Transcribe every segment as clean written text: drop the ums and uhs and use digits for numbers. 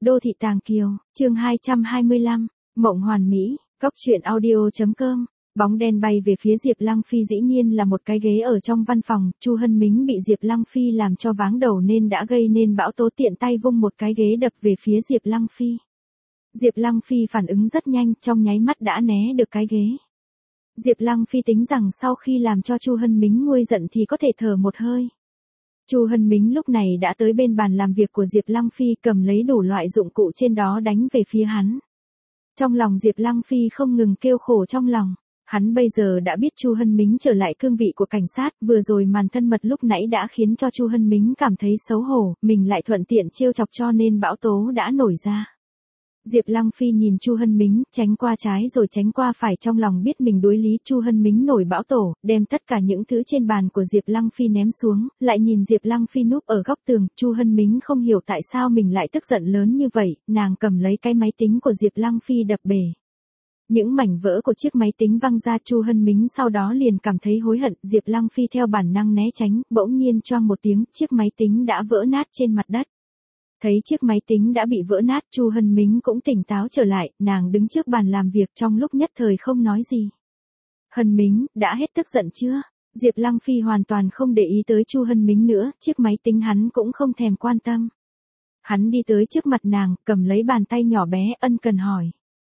Đô thị Tàng Kiều, chương 225, Mộng Hoàn Mỹ, Cóc truyện audio.com. Bóng đen bay về phía Diệp Lăng Phi, dĩ nhiên là một cái ghế ở trong văn phòng. Chu Hân Mính bị Diệp Lăng Phi làm cho váng đầu nên đã gây nên bão tố, tiện tay vung một cái ghế đập về phía Diệp Lăng Phi. Diệp Lăng Phi phản ứng rất nhanh, trong nháy mắt đã né được cái ghế. Diệp Lăng Phi tính rằng sau khi làm cho Chu Hân Mính nguôi giận thì có thể thở một hơi. Chu Hân Mính lúc này đã tới bên bàn làm việc của Diệp Lăng Phi, cầm lấy đủ loại dụng cụ trên đó đánh về phía hắn. Trong lòng Diệp Lăng Phi không ngừng kêu khổ trong lòng. Hắn bây giờ đã biết Chu Hân Mính trở lại cương vị của cảnh sát, vừa rồi màn thân mật lúc nãy đã khiến cho Chu Hân Mính cảm thấy xấu hổ, mình lại thuận tiện trêu chọc cho nên bão tố đã nổi ra. Diệp Lăng Phi nhìn Chu Hân Mính, tránh qua trái rồi tránh qua phải, trong lòng biết mình đối lý. Chu Hân Mính nổi bão tổ, đem tất cả những thứ trên bàn của Diệp Lăng Phi ném xuống, lại nhìn Diệp Lăng Phi núp ở góc tường. Chu Hân Mính không hiểu tại sao mình lại tức giận lớn như vậy, nàng cầm lấy cái máy tính của Diệp Lăng Phi đập bể. Những mảnh vỡ của chiếc máy tính văng ra, Chu Hân Mính sau đó liền cảm thấy hối hận. Diệp Lăng Phi theo bản năng né tránh, bỗng nhiên choang một tiếng, chiếc máy tính đã vỡ nát trên mặt đất. Thấy chiếc máy tính đã bị vỡ nát, Chu Hân Mính cũng tỉnh táo trở lại, nàng đứng trước bàn làm việc trong lúc nhất thời không nói gì. Hân Mính, đã hết tức giận chưa? Diệp Lăng Phi hoàn toàn không để ý tới Chu Hân Mính nữa, chiếc máy tính hắn cũng không thèm quan tâm. Hắn đi tới trước mặt nàng, cầm lấy bàn tay nhỏ bé, ân cần hỏi.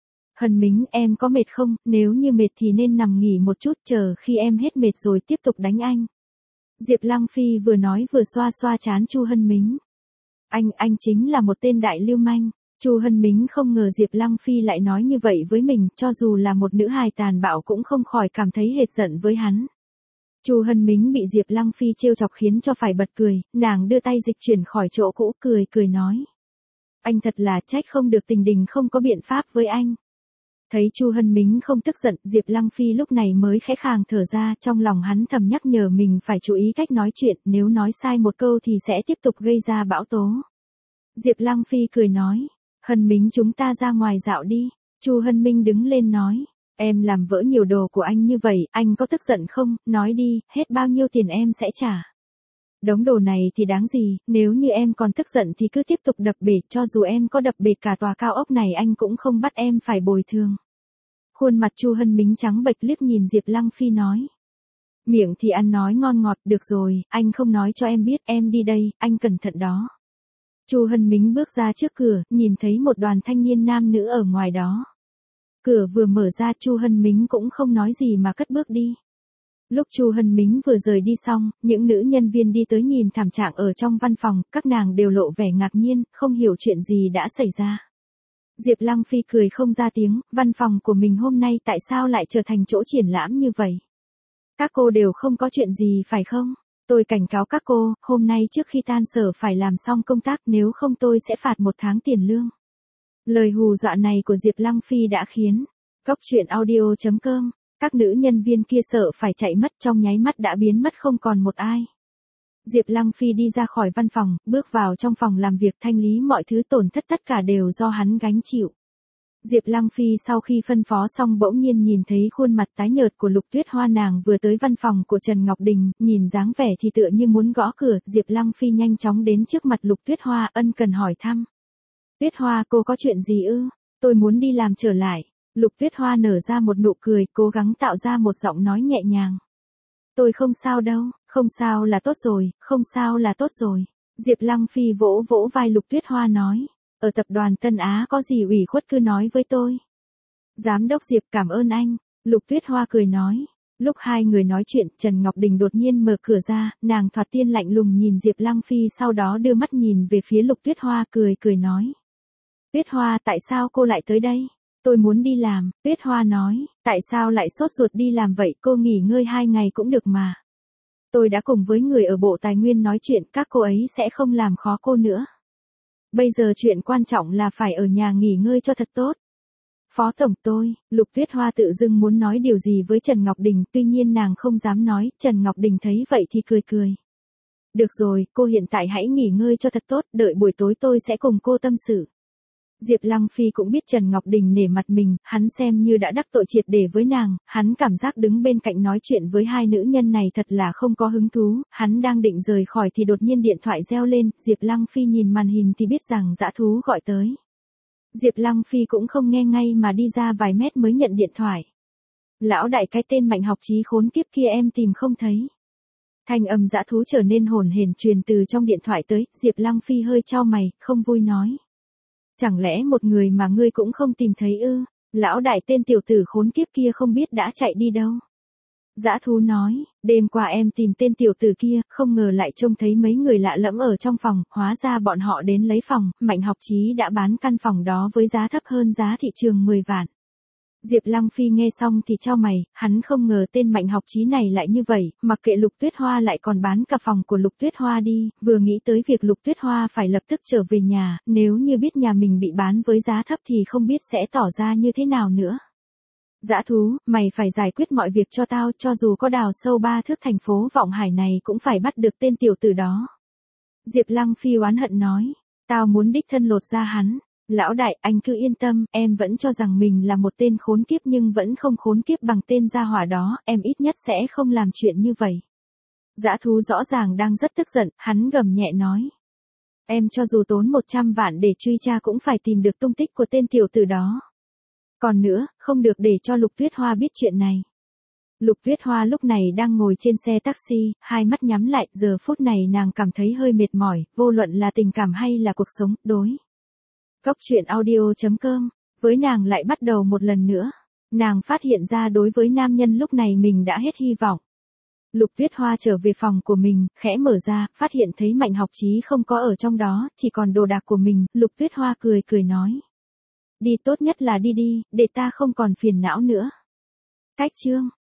Hân Mính, em có mệt không? Nếu như mệt thì nên nằm nghỉ một chút, chờ khi em hết mệt rồi tiếp tục đánh anh. Diệp Lăng Phi vừa nói vừa xoa xoa trán Chu Hân Mính. Anh chính là một tên đại lưu manh. Chu Hân Mính không ngờ Diệp Lăng Phi lại nói như vậy với mình, cho dù là một nữ hài tàn bạo cũng không khỏi cảm thấy hệt giận với hắn. Chu Hân Mính bị Diệp Lăng Phi trêu chọc khiến cho phải bật cười, nàng đưa tay dịch chuyển khỏi chỗ cũ, cười nói. Anh thật là trách không được, tình đình không có biện pháp với anh. Thấy Chu Hân Mính không tức giận, Diệp Lăng Phi lúc này mới khẽ khàng thở ra, trong lòng hắn thầm nhắc nhở mình phải chú ý cách nói chuyện, nếu nói sai một câu thì sẽ tiếp tục gây ra bão tố. Diệp Lăng Phi cười nói, Hân Mính chúng ta ra ngoài dạo đi. Chu Hân Mính đứng lên nói, em làm vỡ nhiều đồ của anh như vậy, anh có tức giận không, nói đi, hết bao nhiêu tiền em sẽ trả. Đống đồ này thì đáng gì, nếu như em còn tức giận thì cứ tiếp tục đập bể, cho dù em có đập bể cả tòa cao ốc này anh cũng không bắt em phải bồi thường. Khuôn mặt Chu Hân Mính trắng bệch liếc nhìn Diệp Lăng Phi nói. Miệng thì ăn nói ngon ngọt, được rồi, anh không nói cho em biết, em đi đây, anh cẩn thận đó. Chu Hân Mính bước ra trước cửa, nhìn thấy một đoàn thanh niên nam nữ ở ngoài đó. Cửa vừa mở ra, Chu Hân Mính cũng không nói gì mà cất bước đi. Lúc Chu Hân Mính vừa rời đi xong, những nữ nhân viên đi tới nhìn thảm trạng ở trong văn phòng, các nàng đều lộ vẻ ngạc nhiên, không hiểu chuyện gì đã xảy ra. Diệp Lăng Phi cười không ra tiếng, văn phòng của mình hôm nay tại sao lại trở thành chỗ triển lãm như vậy? Các cô đều không có chuyện gì phải không? Tôi cảnh cáo các cô, hôm nay trước khi tan sở phải làm xong công tác, nếu không tôi sẽ phạt 1 tháng tiền lương. Lời hù dọa này của Diệp Lăng Phi đã khiến Cóc truyện audio.com. Các nữ nhân viên kia sợ phải chạy mất, trong nháy mắt đã biến mất không còn một ai. Diệp Lăng Phi đi ra khỏi văn phòng, bước vào trong phòng làm việc, thanh lý mọi thứ tổn thất tất cả đều do hắn gánh chịu. Diệp Lăng Phi sau khi phân phó xong bỗng nhiên nhìn thấy khuôn mặt tái nhợt của Lục Tuyết Hoa, nàng vừa tới văn phòng của Trần Ngọc Đình, nhìn dáng vẻ thì tựa như muốn gõ cửa. Diệp Lăng Phi nhanh chóng đến trước mặt Lục Tuyết Hoa, ân cần hỏi thăm. Tuyết Hoa, cô có chuyện gì ư? Tôi muốn đi làm trở lại. Lục Tuyết Hoa nở ra một nụ cười, cố gắng tạo ra một giọng nói nhẹ nhàng. Tôi không sao đâu, không sao là tốt rồi, không sao là tốt rồi. Diệp Lăng Phi vỗ vỗ vai Lục Tuyết Hoa nói, ở tập đoàn Tân Á có gì ủy khuất cứ nói với tôi. Giám đốc Diệp cảm ơn anh. Lục Tuyết Hoa cười nói. Lúc hai người nói chuyện, Trần Ngọc Đình đột nhiên mở cửa ra, nàng thoạt tiên lạnh lùng nhìn Diệp Lăng Phi, sau đó đưa mắt nhìn về phía Lục Tuyết Hoa, cười nói. Tuyết Hoa, tại sao cô lại tới đây? Tôi muốn đi làm. Tuyết Hoa nói, tại sao lại sốt ruột đi làm vậy, cô nghỉ ngơi 2 ngày cũng được mà. Tôi đã cùng với người ở Bộ Tài nguyên nói chuyện, các cô ấy sẽ không làm khó cô nữa. Bây giờ chuyện quan trọng là phải ở nhà nghỉ ngơi cho thật tốt. Phó tổng tôi, Lục Tuyết Hoa tự dưng muốn nói điều gì với Trần Ngọc Đình, tuy nhiên nàng không dám nói, Trần Ngọc Đình thấy vậy thì cười. Được rồi, cô hiện tại hãy nghỉ ngơi cho thật tốt, đợi buổi tối tôi sẽ cùng cô tâm sự. Diệp Lăng Phi cũng biết Trần Ngọc Đình nể mặt mình, hắn xem như đã đắc tội triệt để với nàng, hắn cảm giác đứng bên cạnh nói chuyện với hai nữ nhân này thật là không có hứng thú, hắn đang định rời khỏi thì đột nhiên điện thoại reo lên, Diệp Lăng Phi nhìn màn hình thì biết rằng dã thú gọi tới. Diệp Lăng Phi cũng không nghe ngay mà đi ra vài mét mới nhận điện thoại. Lão đại, cái tên Mạnh Học Chí khốn kiếp kia em tìm không thấy. Thanh âm dã thú trở nên hồn hển truyền từ trong điện thoại tới, Diệp Lăng Phi hơi chau mày, không vui nói. Chẳng lẽ một người mà ngươi cũng không tìm thấy ư? Lão đại, tên tiểu tử khốn kiếp kia không biết đã chạy đi đâu. Dã thú nói, đêm qua em tìm tên tiểu tử kia, không ngờ lại trông thấy mấy người lạ lẫm ở trong phòng, hóa ra bọn họ đến lấy phòng, Mạnh Học Chí đã bán căn phòng đó với giá thấp hơn giá thị trường 10 vạn. Diệp Lăng Phi nghe xong thì chau mày, hắn không ngờ tên Mạnh Học Chí này lại như vậy, mặc kệ Lục Tuyết Hoa lại còn bán cả phòng của Lục Tuyết Hoa đi, vừa nghĩ tới việc Lục Tuyết Hoa phải lập tức trở về nhà, nếu như biết nhà mình bị bán với giá thấp thì không biết sẽ tỏ ra như thế nào nữa. Dã thú, mày phải giải quyết mọi việc cho tao, cho dù có đào sâu 3 thước thành phố Vọng Hải này cũng phải bắt được tên tiểu tử đó. Diệp Lăng Phi oán hận nói, tao muốn đích thân lột ra hắn. Lão đại, anh cứ yên tâm, em vẫn cho rằng mình là một tên khốn kiếp nhưng vẫn không khốn kiếp bằng tên gia hỏa đó, em ít nhất sẽ không làm chuyện như vậy. Dã thú rõ ràng đang rất tức giận, hắn gầm nhẹ nói. Em cho dù tốn 100 vạn để truy tra cũng phải tìm được tung tích của tên tiểu tử đó. Còn nữa, không được để cho Lục Tuyết Hoa biết chuyện này. Lục Tuyết Hoa lúc này đang ngồi trên xe taxi, hai mắt nhắm lại, giờ phút này nàng cảm thấy hơi mệt mỏi, vô luận là tình cảm hay là cuộc sống, đối. Cốc truyện audio.com, với nàng lại bắt đầu một lần nữa. Nàng phát hiện ra đối với nam nhân lúc này mình đã hết hy vọng. Lục Tuyết Hoa trở về phòng của mình, khẽ mở ra, phát hiện thấy Mạnh Học Chí không có ở trong đó, chỉ còn đồ đạc của mình, Lục Tuyết Hoa cười cười nói. Đi, tốt nhất là đi đi, để ta không còn phiền não nữa. Cách chương